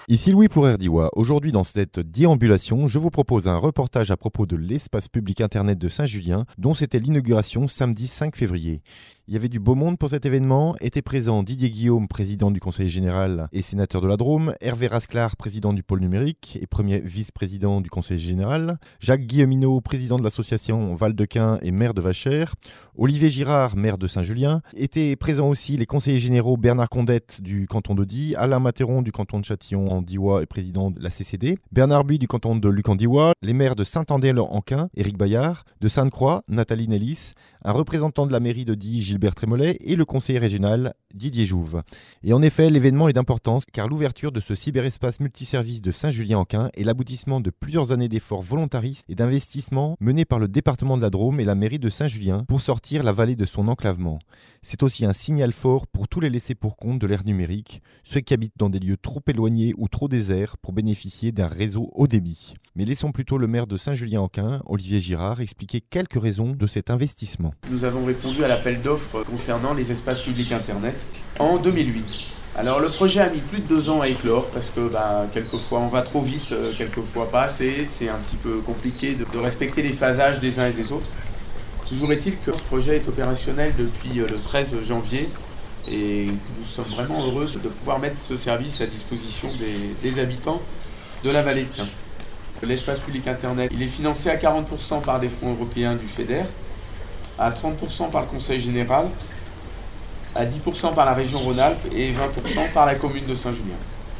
Ici Louis pour RDIWA. Aujourd'hui dans cette déambulation, je vous propose un reportage à propos de l'espace public internet de Saint-Julien, dont c'était l'inauguration samedi 5 février. Il y avait du beau monde pour cet événement. Étaient présents Didier Guillaume, président du Conseil général et sénateur de la Drôme, Hervé Rasclar, président du pôle numérique et premier vice-président du Conseil général, Jacques Guilleminot, président de l'association Val-de-Quin et maire de Vachères, Olivier Girard, maire de Saint-Julien. Étaient présents aussi les conseillers généraux Bernard Condette du canton de Die, Alain Materon du canton de Châtillon-en-Diois et président de la CCD, Bernard Buis du canton de Luc-en-Diois, les maires de Saint-André-en-Quin, Éric Bayard, de Sainte-Croix, Nathalie Nellis, un représentant de la mairie de Die, Gilbert Trémollet, et le conseiller régional, Didier Jouve. Et en effet, l'événement est d'importance car l'ouverture de ce cyberespace multiservice de Saint-Julien-en-Quin est l'aboutissement de plusieurs années d'efforts volontaristes et d'investissements menés par le département de la Drôme et la mairie de Saint-Julien pour sortir la vallée de son enclavement. C'est aussi un signal fort pour tous les laissés pour compte de l'ère numérique, ceux qui habitent dans des lieux trop éloignés ou trop déserts pour bénéficier d'un réseau haut débit. Mais laissons plutôt le maire de Saint-Julien-en-Quin, Olivier Girard, expliquer quelques raisons de cet investissement. Nous avons répondu à l'appel d'offres concernant les espaces publics Internet en 2008. Alors le projet a mis plus de 2 ans à éclore parce que quelquefois on va trop vite, quelquefois pas assez. C'est un petit peu compliqué de respecter les phasages des uns et des autres. Toujours est-il que ce projet est opérationnel depuis le 13 janvier et nous sommes vraiment heureux de pouvoir mettre ce service à disposition des habitants de la vallée de Quin. L'espace public Internet, il est financé à 40% par des fonds européens du FEDER, à 30% par le Conseil général, à 10% par la région Rhône-Alpes et 20% par la commune de Saint-Julien.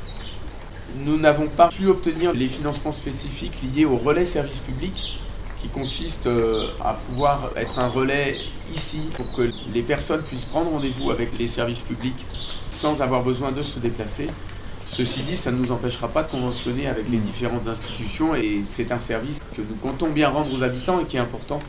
Nous n'avons pas pu obtenir les financements spécifiques liés au relais service public, qui consiste à pouvoir être un relais ici pour que les personnes puissent prendre rendez-vous avec les services publics sans avoir besoin de se déplacer. Ceci dit, ça ne nous empêchera pas de conventionner avec les différentes institutions et c'est un service que nous comptons bien rendre aux habitants et qui est important.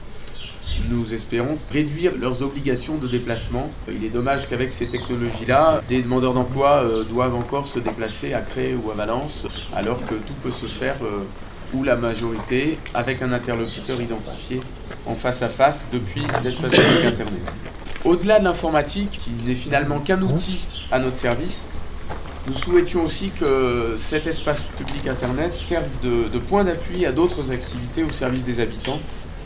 Nous espérons réduire leurs obligations de déplacement. Il est dommage qu'avec ces technologies-là, des demandeurs d'emploi doivent encore se déplacer à Cré ou à Valence, alors que tout peut se faire, ou la majorité, avec un interlocuteur identifié en face à face depuis l'espace public Internet. Au-delà de l'informatique, qui n'est finalement qu'un outil à notre service, nous souhaitions aussi que cet espace public Internet serve de point d'appui à d'autres activités au service des habitants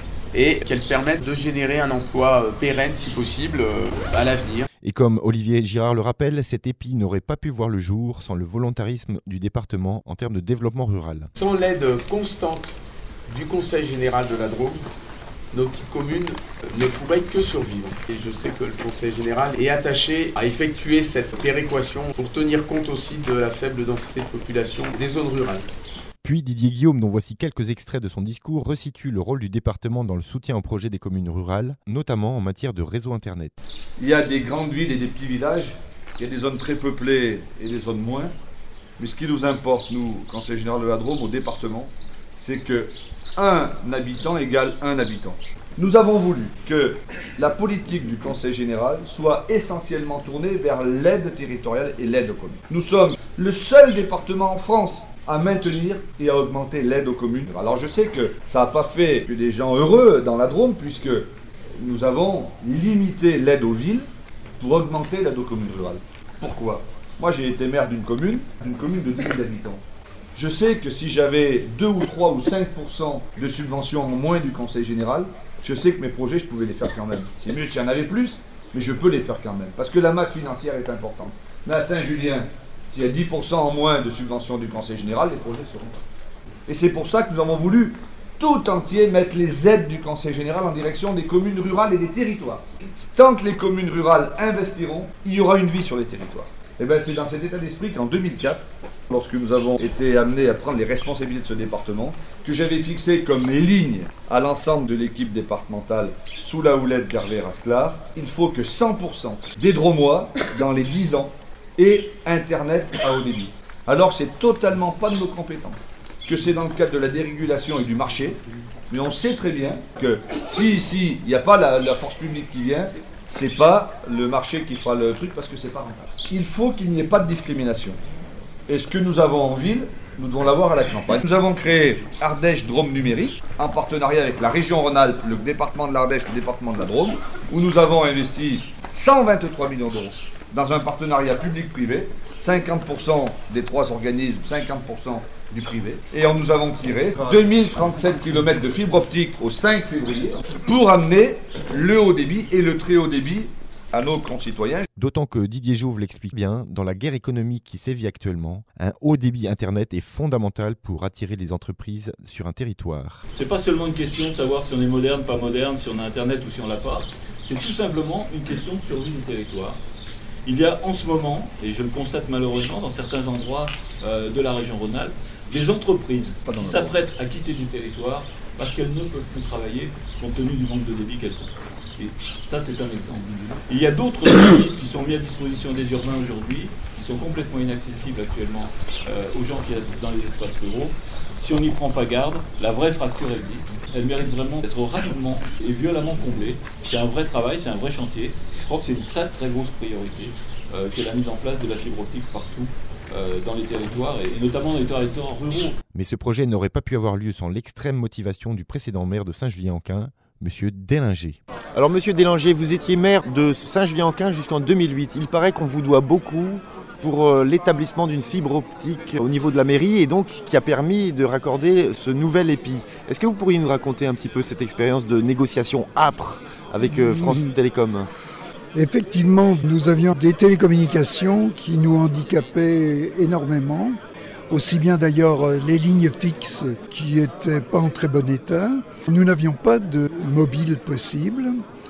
et qu'elle permette de générer un emploi pérenne, si possible, à l'avenir. Et comme Olivier Girard le rappelle, cet EPI n'aurait pas pu voir le jour sans le volontarisme du département en termes de développement rural. Sans l'aide constante du Conseil général de la Drôme, nos petites communes ne pourraient que survivre. Et je sais que le Conseil général est attaché à effectuer cette péréquation pour tenir compte aussi de la faible densité de population des zones rurales. Puis Didier Guillaume, dont voici quelques extraits de son discours, resitue le rôle du département dans le soutien au projet des communes rurales, notamment en matière de réseau Internet. Il y a des grandes villes et des petits villages, il y a des zones très peuplées et des zones moins. Mais ce qui nous importe, nous, Conseil général de la Drôme, au département, c'est que 1 habitant égale 1 habitant. Nous avons voulu que la politique du Conseil général soit essentiellement tournée vers l'aide territoriale et l'aide aux communes. Nous sommes le seul département en France à maintenir et à augmenter l'aide aux communes. Alors je sais que ça n'a pas fait que des gens heureux dans la Drôme, puisque nous avons limité l'aide aux villes pour augmenter l'aide aux communes rurales. Pourquoi ? Moi j'ai été maire d'une commune de 10 000 habitants. Je sais que si j'avais 2 ou 3 ou 5% de subventions en moins du Conseil général, je sais que mes projets, je pouvais les faire quand même. C'est mieux s'il y en avait plus, mais je peux les faire quand même, parce que la masse financière est importante. Mais à Saint-Julien, s'il y a 10% en moins de subventions du Conseil général, les projets seront pas. Et c'est pour ça que nous avons voulu tout entier mettre les aides du Conseil général en direction des communes rurales et des territoires. Tant que les communes rurales investiront, il y aura une vie sur les territoires. Et bien c'est dans cet état d'esprit qu'en 2004, lorsque nous avons été amenés à prendre les responsabilités de ce département, que j'avais fixé comme ligne à l'ensemble de l'équipe départementale sous la houlette d'Hervé Rasclar, il faut que 100% des Dromois, dans les 10 ans, aient Internet à haut débit. Alors c'est totalement pas de nos compétences, que c'est dans le cadre de la dérégulation et du marché, mais on sait très bien que si ici il n'y a pas la force publique qui vient, c'est pas le marché qui fera le truc parce que c'est pas rentable. Il faut qu'il n'y ait pas de discrimination. Et ce que nous avons en ville, nous devons l'avoir à la campagne. Nous avons créé Ardèche Drôme Numérique, en partenariat avec la région Rhône-Alpes, le département de l'Ardèche, le département de la Drôme, où nous avons investi 123 millions d'euros dans un partenariat public-privé, 50% des 3 organismes, 50% du privé. Et nous avons tiré 2037 km de fibre optique au 5 février pour amener le haut débit et le très haut débit à nos concitoyens. D'autant que Didier Jouve l'explique bien, dans la guerre économique qui sévit actuellement, un haut débit Internet est fondamental pour attirer les entreprises sur un territoire. C'est pas seulement une question de savoir si on est moderne, pas moderne, si on a Internet ou si on l'a pas. C'est tout simplement une question de survie du territoire. Il y a en ce moment, et je le constate malheureusement dans certains endroits de la région Rhône-Alpes, des entreprises qui s'apprêtent à quitter du territoire parce qu'elles ne peuvent plus travailler compte tenu du manque de débit qu'elles ont. Et ça, c'est un exemple. Il y a d'autres services qui sont mis à disposition des urbains aujourd'hui, qui sont complètement inaccessibles actuellement aux gens qui habitent dans les espaces ruraux. Si on n'y prend pas garde, la vraie fracture existe. Elle mérite vraiment d'être rapidement et violemment comblée. C'est un vrai travail, c'est un vrai chantier. Je crois que c'est une très très grosse priorité que la mise en place de la fibre optique partout dans les territoires, et notamment dans les territoires ruraux. Mais ce projet n'aurait pas pu avoir lieu sans l'extrême motivation du précédent maire de Saint-Julien-en-Quin, Monsieur Délinger. Alors Monsieur Délinger, vous étiez maire de Saint-Julien-en-Quin jusqu'en 2008. Il paraît qu'on vous doit beaucoup pour l'établissement d'une fibre optique au niveau de la mairie et donc qui a permis de raccorder ce nouvel épi. Est-ce que vous pourriez nous raconter un petit peu cette expérience de négociation âpre avec France Télécom ? Effectivement, nous avions des télécommunications qui nous handicapaient énormément, aussi bien d'ailleurs les lignes fixes qui n'étaient pas en très bon état. Nous n'avions pas de mobile possible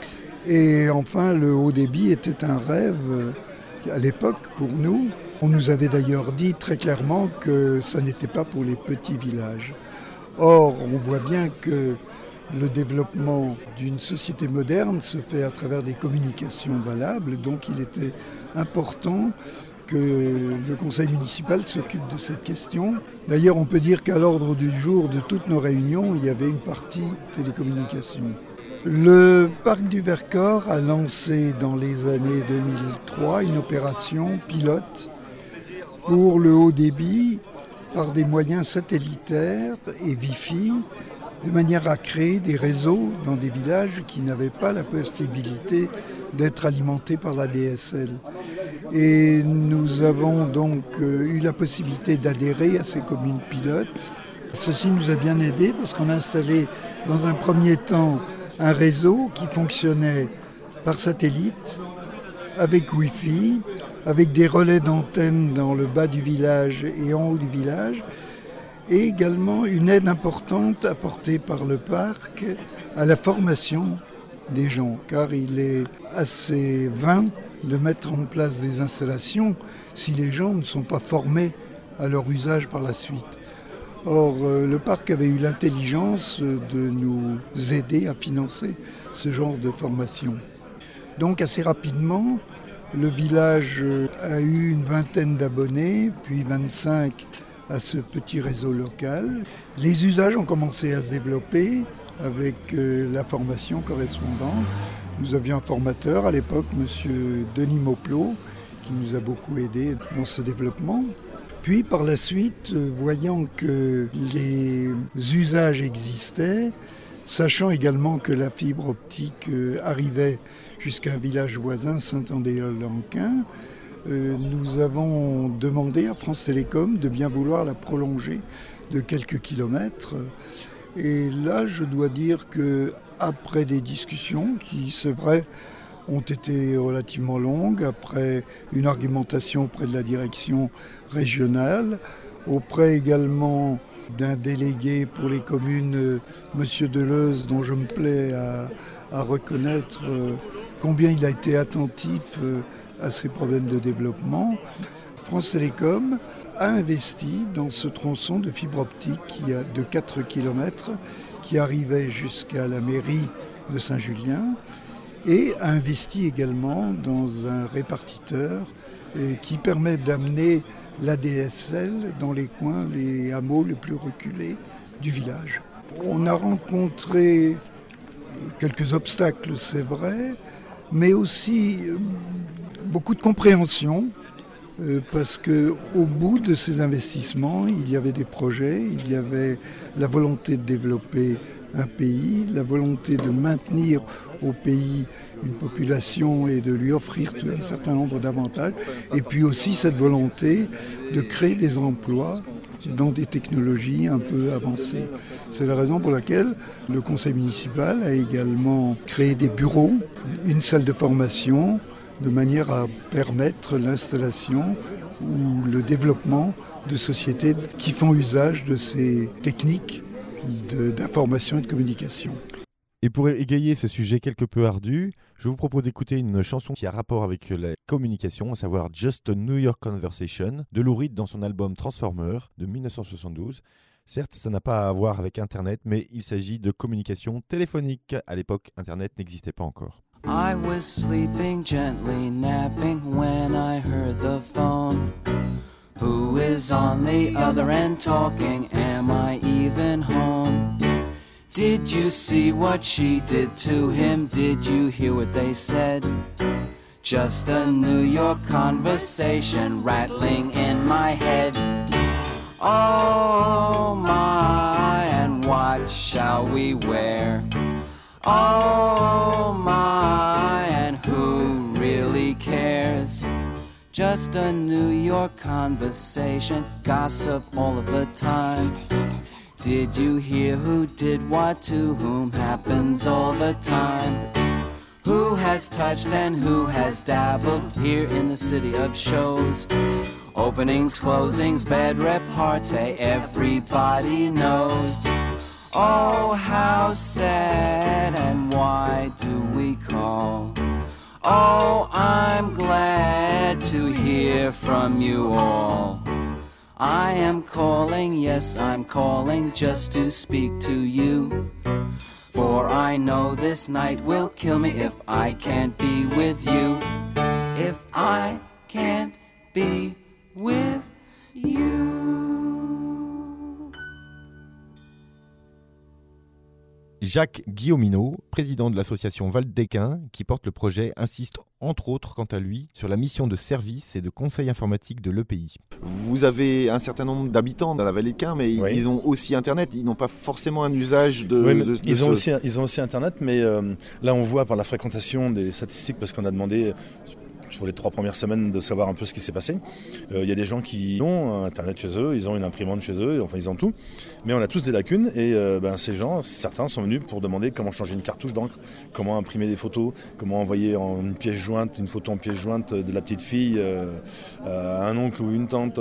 et enfin le haut débit était un rêve à l'époque pour nous. On nous avait d'ailleurs dit très clairement que ça n'était pas pour les petits villages. Or, on voit bien que le développement d'une société moderne se fait à travers des communications valables, donc il était important que le conseil municipal s'occupe de cette question. D'ailleurs, on peut dire qu'à l'ordre du jour de toutes nos réunions, il y avait une partie télécommunications. Le parc du Vercors a lancé dans les années 2003 une opération pilote pour le haut débit par des moyens satellitaires et Wi-Fi, de manière à créer des réseaux dans des villages qui n'avaient pas la possibilité d'être alimentés par la DSL. Et nous avons donc eu la possibilité d'adhérer à ces communes pilotes. Ceci nous a bien aidés parce qu'on a installé dans un premier temps un réseau qui fonctionnait par satellite, avec Wi-Fi, avec des relais d'antenne dans le bas du village et en haut du village, et également une aide importante apportée par le parc à la formation des gens, car il est assez vain de mettre en place des installations si les gens ne sont pas formés à leur usage par la suite. Or, le parc avait eu l'intelligence de nous aider à financer ce genre de formation. Donc assez rapidement, le village a eu une vingtaine d'abonnés, puis 25 à ce petit réseau local. Les usages ont commencé à se développer avec la formation correspondante. Nous avions un formateur à l'époque, M. Denis Mauplot, qui nous a beaucoup aidés dans ce développement. Puis par la suite, voyant que les usages existaient, sachant également que la fibre optique arrivait jusqu'à un village voisin, Saint-Andéol-en-Quin, nous avons demandé à France Télécom de bien vouloir la prolonger de quelques kilomètres. Et là, je dois dire qu'après des discussions qui, c'est vrai, ont été relativement longues, après une argumentation auprès de la direction régionale, auprès également d'un délégué pour les communes, M. Deleuze, dont je me plais à reconnaître combien il a été attentif à ces problèmes de développement. France Télécom a investi dans ce tronçon de fibre optique de 4 km qui arrivait jusqu'à la mairie de Saint-Julien et a investi également dans un répartiteur qui permet d'amener la DSL dans les coins, les hameaux les plus reculés du village. On a rencontré quelques obstacles, c'est vrai, mais aussi beaucoup de compréhension parce qu'au bout de ces investissements, il y avait des projets, il y avait la volonté de développer un pays, la volonté de maintenir au pays une population et de lui offrir un certain nombre d'avantages, et puis aussi cette volonté de créer des emplois dans des technologies un peu avancées. C'est la raison pour laquelle le conseil municipal a également créé des bureaux, une salle de formation, de manière à permettre l'installation ou le développement de sociétés qui font usage de ces techniques d'information et de communication. Et pour égayer ce sujet quelque peu ardu, je vous propose d'écouter une chanson qui a rapport avec la communication, à savoir Just a New York Conversation, de Lou Reed dans son album Transformer de 1972. Certes, ça n'a pas à voir avec Internet, mais il s'agit de communication téléphonique. À l'époque, Internet n'existait pas encore. I was sleeping gently, napping when I heard the phone. Who is on the other end talking? Am I even home? Did you see what she did to him? Did you hear what they said? Just a New York conversation rattling in my head. Oh my, and what shall we wear? Oh my, and who really cares? Just a New York conversation, gossip all of the time. Did you hear who did what to whom happens all the time? Who has touched and who has dabbled here in the city of shows? Openings, closings, bed repartee, everybody knows. Oh, how sad, and why do we call? Oh, I'm glad to hear from you all. I am calling, yes, I'm calling just to speak to you. For I know this night will kill me if I can't be with you. If I can't be with you. Jacques Guillaumineau, président de l'association Val-d'Équin, qui porte le projet, insiste entre autres, quant à lui, sur la mission de service et de conseil informatique de l'EPI. Vous avez un certain nombre d'habitants dans la Val-d'Équin, mais oui, ils ont aussi Internet. Ils n'ont pas forcément un usage de... Oui, ils ont aussi Internet, mais là on voit par la fréquentation des statistiques, parce qu'on a demandé... sur les 3 premières semaines de savoir un peu ce qui s'est passé. Il y a des gens qui ont Internet chez eux, ils ont une imprimante chez eux, enfin ils ont tout. Mais on a tous des lacunes et ces gens, certains sont venus pour demander comment changer une cartouche d'encre, comment imprimer des photos, comment envoyer une photo en pièce jointe de la petite fille à un oncle ou une tante.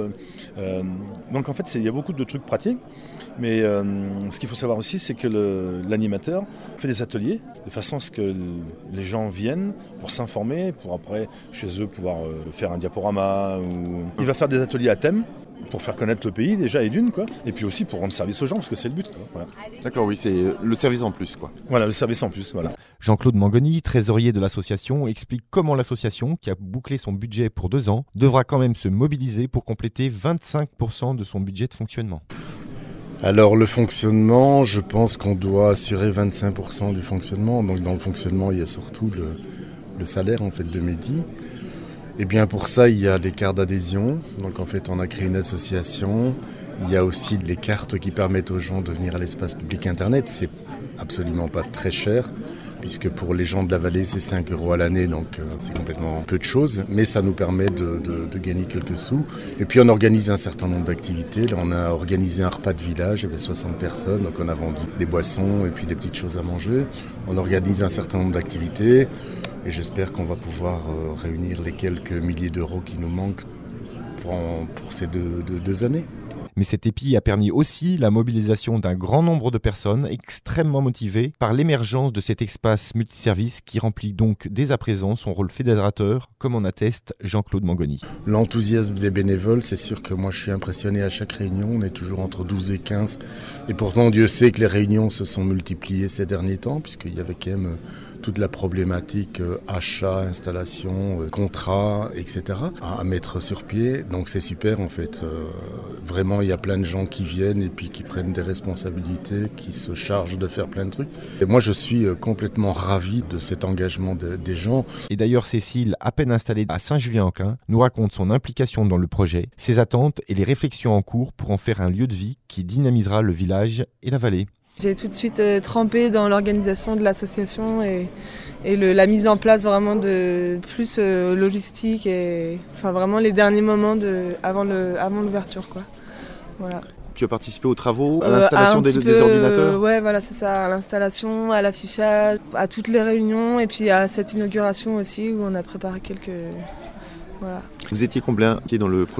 Donc en fait, il y a beaucoup de trucs pratiques. Mais ce qu'il faut savoir aussi, c'est que l'animateur fait des ateliers de façon à ce que les gens viennent pour s'informer, pour après, chez eux, pouvoir faire un diaporama. Il va faire des ateliers à thème pour faire connaître le pays déjà et et puis aussi pour rendre service aux gens, parce que c'est le but. Voilà. D'accord, oui, c'est le service en plus. Voilà, le service en plus, voilà. Jean-Claude Mangoni, trésorier de l'association, explique comment l'association, qui a bouclé son budget pour 2 ans, devra quand même se mobiliser pour compléter 25% de son budget de fonctionnement. Alors le fonctionnement, je pense qu'on doit assurer 25% du fonctionnement. Donc dans le fonctionnement, il y a surtout le salaire en fait de Mehdi. Et bien pour ça, il y a des cartes d'adhésion. Donc en fait, on a créé une association. Il y a aussi les cartes qui permettent aux gens de venir à l'espace public Internet. C'est absolument pas très cher, puisque pour les gens de la vallée, c'est 5 € à l'année, donc c'est complètement peu de choses. Mais ça nous permet de gagner quelques sous. Et puis on organise un certain nombre d'activités. Là, on a organisé un repas de village, il y avait 60 personnes, donc on a vendu des boissons et puis des petites choses à manger. On organise un certain nombre d'activités et j'espère qu'on va pouvoir réunir les quelques milliers d'euros qui nous manquent pour ces deux années. Mais cet épi a permis aussi la mobilisation d'un grand nombre de personnes extrêmement motivées par l'émergence de cet espace multiservice qui remplit donc dès à présent son rôle fédérateur, comme en atteste Jean-Claude Mangoni. L'enthousiasme des bénévoles, c'est sûr que moi je suis impressionné à chaque réunion, on est toujours entre 12 et 15. Et pourtant Dieu sait que les réunions se sont multipliées ces derniers temps, puisqu'il y avait quand même toute la problématique achat, installation, contrat, etc. à mettre sur pied. Donc c'est super en fait. Vraiment, il y a plein de gens qui viennent et puis qui prennent des responsabilités, qui se chargent de faire plein de trucs. Et moi, je suis complètement ravi de cet engagement des gens. Et d'ailleurs, Cécile, à peine installée à Saint-Julien-en-Quin, nous raconte son implication dans le projet, ses attentes et les réflexions en cours pour en faire un lieu de vie qui dynamisera le village et la vallée. J'ai tout de suite trempé dans l'organisation de l'association et la mise en place vraiment de plus logistique et enfin vraiment les derniers moments avant l'ouverture quoi. Voilà. Tu as participé aux travaux, à l'installation des ordinateurs ? Ouais, voilà, c'est ça, à l'installation, à l'affichage, à toutes les réunions et puis à cette inauguration aussi où on a préparé quelques... Voilà. Vous étiez combien dans le projet ?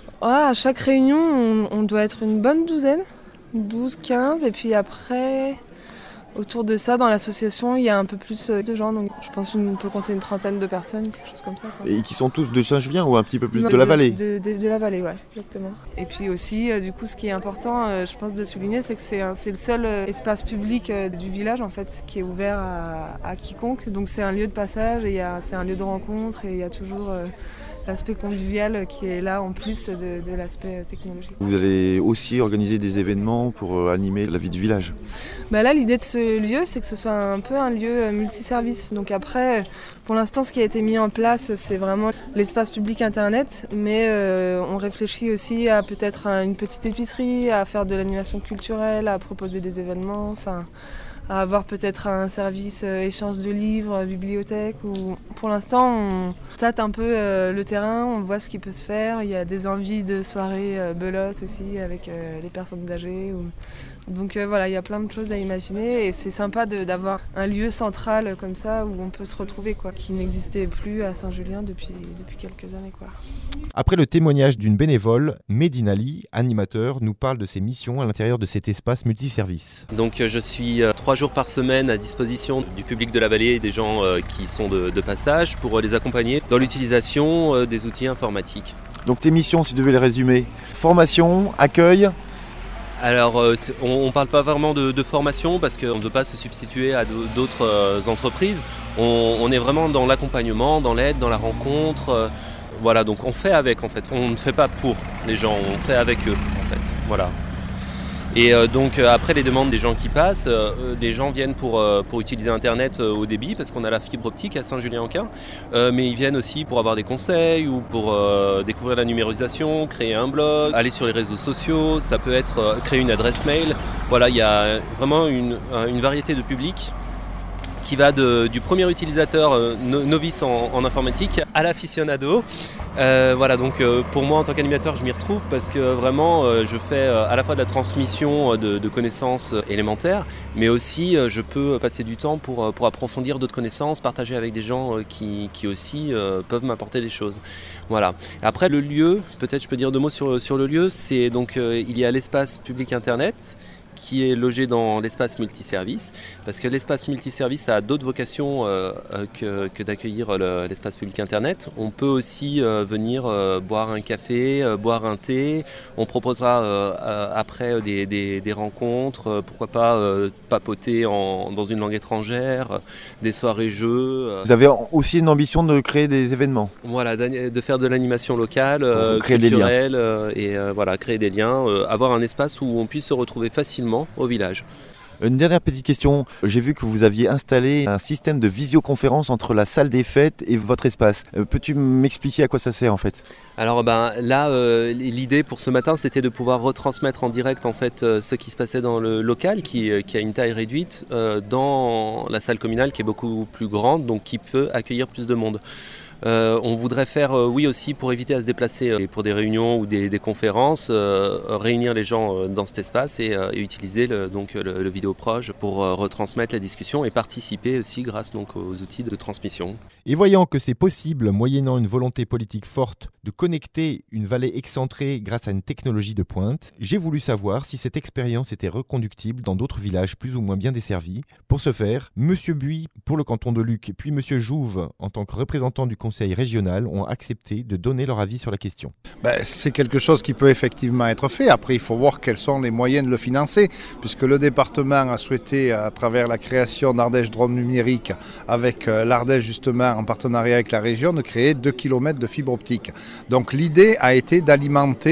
À chaque réunion, on doit être une bonne douzaine, 12, 15, et puis après, autour de ça, dans l'association, il y a un peu plus de gens, donc je pense qu'on peut compter une trentaine de personnes, quelque chose comme ça. Quoi. Et qui sont tous de Saint-Julien ou un petit peu plus de la vallée ? De la vallée, ouais, exactement. Et puis aussi, du coup, ce qui est important, je pense, de souligner, c'est que c'est le seul espace public du village, en fait, qui est ouvert à quiconque. Donc c'est un lieu de passage, et c'est un lieu de rencontre, et il y a toujours... l'aspect convivial qui est là en plus de l'aspect technologique. Vous allez aussi organiser des événements pour animer la vie du village ? Là, l'idée de ce lieu, c'est que ce soit un peu un lieu multiservice. Donc après, pour l'instant, ce qui a été mis en place, c'est vraiment l'espace public Internet, mais on réfléchit aussi à peut-être une petite épicerie, à faire de l'animation culturelle, à proposer des événements, enfin... à avoir peut-être un service échange de livres, bibliothèque. Ou... Pour l'instant, on tâte un peu le terrain, on voit ce qui peut se faire. Il y a des envies de soirées belote aussi avec les personnes âgées. Donc voilà, il y a plein de choses à imaginer et c'est sympa d'avoir un lieu central comme ça où on peut se retrouver, quoi, qui n'existait plus à Saint-Julien depuis quelques années, quoi. Après le témoignage d'une bénévole, Medinali, animateur, nous parle de ses missions à l'intérieur de cet espace multiservice. Donc je suis 3 jours par semaine à disposition du public de la vallée et des gens qui sont de passage pour les accompagner dans l'utilisation des outils informatiques. Donc tes missions, si tu devais les résumer, formation, accueil. Alors on ne parle pas vraiment de formation parce qu'on ne veut pas se substituer à d'autres entreprises. On est vraiment dans l'accompagnement, dans l'aide, dans la rencontre. Voilà, donc on fait avec en fait, on ne fait pas pour les gens, on fait avec eux en fait, voilà. Et donc après les demandes des gens qui passent, les gens viennent pour utiliser Internet au débit parce qu'on a la fibre optique à Saint-Julien-en-Quin, mais ils viennent aussi pour avoir des conseils ou pour découvrir la numérisation, créer un blog, aller sur les réseaux sociaux, ça peut être créer une adresse mail. Voilà, il y a vraiment une variété de publics qui va du premier utilisateur novice en informatique à l'aficionado. Voilà, donc pour moi en tant qu'animateur je m'y retrouve parce que vraiment je fais à la fois de la transmission de connaissances élémentaires, mais aussi je peux passer du temps pour approfondir d'autres connaissances, partager avec des gens qui aussi peuvent m'apporter des choses. Voilà. Après le lieu, peut-être je peux dire 2 mots sur le lieu, c'est donc il y a l'espace public Internet qui est logé dans l'espace multiservice, parce que l'espace multiservice a d'autres vocations que d'accueillir l'espace public Internet. On peut aussi venir boire un café, boire un thé. On proposera après des rencontres, pourquoi pas papoter dans une langue étrangère, des soirées-jeux. Vous avez aussi une ambition de créer des événements ? Voilà, de faire de l'animation locale, culturelle, et voilà, créer des liens, avoir un espace où on puisse se retrouver facilement au village. Une dernière petite question. J'ai vu que vous aviez installé un système de visioconférence entre la salle des fêtes et votre espace. Peux-tu m'expliquer à quoi ça sert en fait ? Alors là, l'idée pour ce matin, c'était de pouvoir retransmettre en direct en fait ce qui se passait dans le local, qui a une taille réduite, dans la salle communale qui est beaucoup plus grande, donc qui peut accueillir plus de monde. On voudrait faire, oui aussi, pour éviter à se déplacer pour des réunions ou des conférences, réunir les gens dans cet espace et utiliser le vidéoproche pour retransmettre la discussion et participer aussi grâce donc aux outils de transmission. Et voyant que c'est possible, moyennant une volonté politique forte, de connecter une vallée excentrée grâce à une technologie de pointe, j'ai voulu savoir si cette expérience était reconductible dans d'autres villages plus ou moins bien desservis. Pour ce faire, M. Buis pour le canton de Luc, puis M. Jouve en tant que représentant du conseil régional ont accepté de donner leur avis sur la question. C'est quelque chose qui peut effectivement être fait. Après, il faut voir quels sont les moyens de le financer, puisque le département a souhaité, à travers la création d'Ardèche Drone Numérique, avec l'Ardèche justement en partenariat avec la région, de créer 2 km de fibre optique. Donc l'idée a été d'alimenter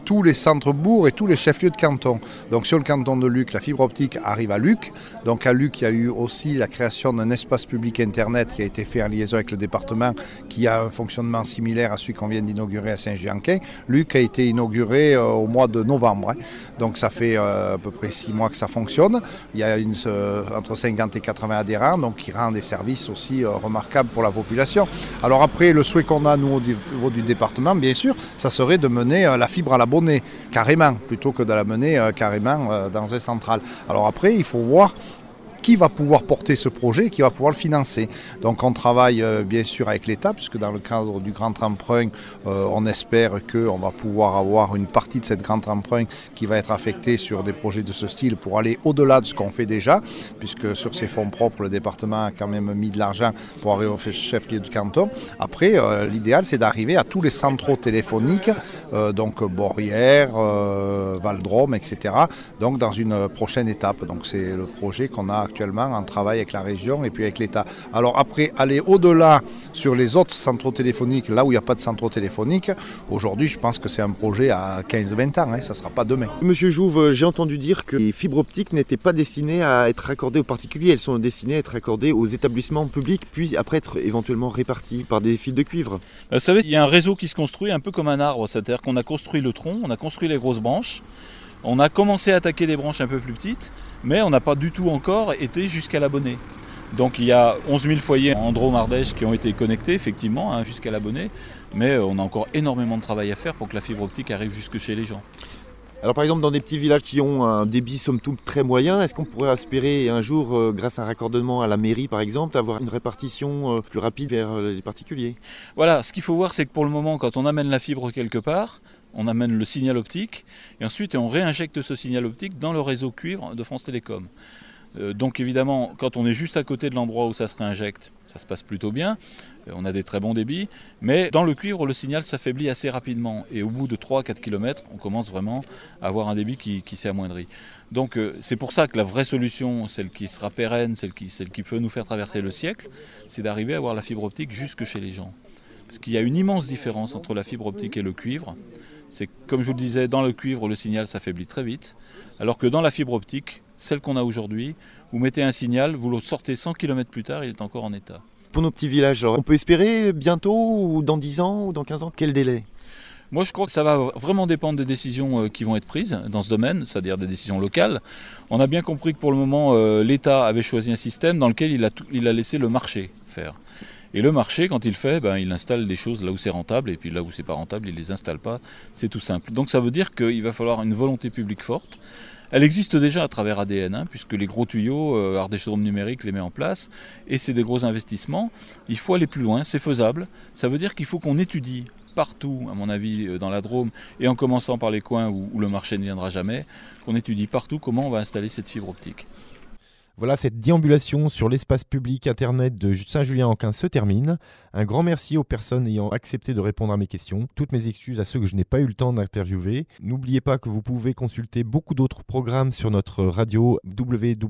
tous les centres-bourgs et tous les chefs-lieux de canton. Donc sur le canton de Luc, la fibre optique arrive à Luc. Donc à Luc, il y a eu aussi la création d'un espace public Internet qui a été fait en liaison avec le département, qui a un fonctionnement similaire à celui qu'on vient d'inaugurer à Saint-Julian-Quin. Luc a été inauguré au mois de novembre. Donc ça fait à peu près 6 mois que ça fonctionne. Il y a entre 50 et 80 adhérents, donc qui rend des services aussi remarquables pour la population. Alors après, le souhait qu'on a, nous, au niveau du département, bien sûr, ça serait de mener la fibre à l'abonné, carrément, plutôt que de la mener carrément dans un central. Alors après, il faut voir qui va pouvoir porter ce projet et qui va pouvoir le financer. Donc on travaille bien sûr avec l'État, puisque dans le cadre du grand emprunt, on espère qu'on va pouvoir avoir une partie de cette grande emprunt qui va être affectée sur des projets de ce style pour aller au-delà de ce qu'on fait déjà, puisque sur ses fonds propres, le département a quand même mis de l'argent pour arriver au chef-lieu du canton. Après, l'idéal, c'est d'arriver à tous les centraux téléphoniques, donc Borrières, Val-Drôme, etc., donc dans une prochaine étape. Donc c'est le projet qu'on a actuellement en travail avec la région et puis avec l'État. Alors après, aller au-delà sur les autres centraux téléphoniques, là où il n'y a pas de centraux téléphoniques, aujourd'hui, je pense que c'est un projet à 15-20 ans, ça ne sera pas demain. Monsieur Jouve, j'ai entendu dire que les fibres optiques n'étaient pas destinées à être accordées aux particuliers, elles sont destinées à être accordées aux établissements publics, puis après être éventuellement réparties par des fils de cuivre. Vous savez, il y a un réseau qui se construit un peu comme un arbre, c'est-à-dire qu'on a construit le tronc, on a construit les grosses branches, on a commencé à attaquer des branches un peu plus petites, mais on n'a pas du tout encore été jusqu'à l'abonné. Donc il y a 11 000 foyers en Drôme-Ardèche qui ont été connectés effectivement jusqu'à l'abonné, mais on a encore énormément de travail à faire pour que la fibre optique arrive jusque chez les gens. Alors par exemple dans des petits villages qui ont un débit somme toute très moyen, est-ce qu'on pourrait espérer un jour, grâce à un raccordement à la mairie par exemple, avoir une répartition plus rapide vers les particuliers? Voilà, ce qu'il faut voir c'est que pour le moment quand on amène la fibre quelque part, on amène le signal optique et ensuite on réinjecte ce signal optique dans le réseau cuivre de France Télécom. Donc évidemment, quand on est juste à côté de l'endroit où ça se réinjecte, ça se passe plutôt bien, on a des très bons débits, mais dans le cuivre, le signal s'affaiblit assez rapidement et au bout de 3-4 km, on commence vraiment à avoir un débit qui s'est amoindri. Donc c'est pour ça que la vraie solution, celle qui sera pérenne, celle qui peut nous faire traverser le siècle, c'est d'arriver à avoir la fibre optique jusque chez les gens. Parce qu'il y a une immense différence entre la fibre optique et le cuivre. C'est comme je vous le disais, dans le cuivre, le signal s'affaiblit très vite, alors que dans la fibre optique, celle qu'on a aujourd'hui, vous mettez un signal, vous le sortez 100 km plus tard, il est encore en état. Pour nos petits villages, alors, on peut espérer bientôt, ou dans 10 ans, ou dans 15 ans, quel délai ? Moi, je crois que ça va vraiment dépendre des décisions qui vont être prises dans ce domaine, c'est-à-dire des décisions locales. On a bien compris que pour le moment, l'État avait choisi un système dans lequel il a laissé le marché faire. Et le marché, quand il fait, il installe des choses là où c'est rentable, et puis là où c'est pas rentable, il les installe pas. C'est tout simple. Donc ça veut dire qu'il va falloir une volonté publique forte. Elle existe déjà à travers ADN, puisque les gros tuyaux, Ardèche Drôme Numérique les met en place, et c'est des gros investissements. Il faut aller plus loin, c'est faisable. Ça veut dire qu'il faut qu'on étudie partout, à mon avis, dans la Drôme, et en commençant par les coins où le marché ne viendra jamais, qu'on étudie partout comment on va installer cette fibre optique. Voilà, cette déambulation sur l'espace public Internet de Saint-Julien-en-Quin se termine. Un grand merci aux personnes ayant accepté de répondre à mes questions. Toutes mes excuses à ceux que je n'ai pas eu le temps d'interviewer. N'oubliez pas que vous pouvez consulter beaucoup d'autres programmes sur notre radio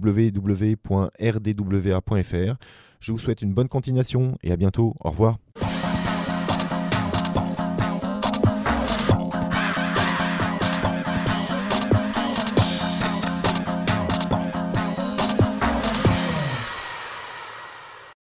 www.rdwa.fr. Je vous souhaite une bonne continuation et à bientôt. Au revoir.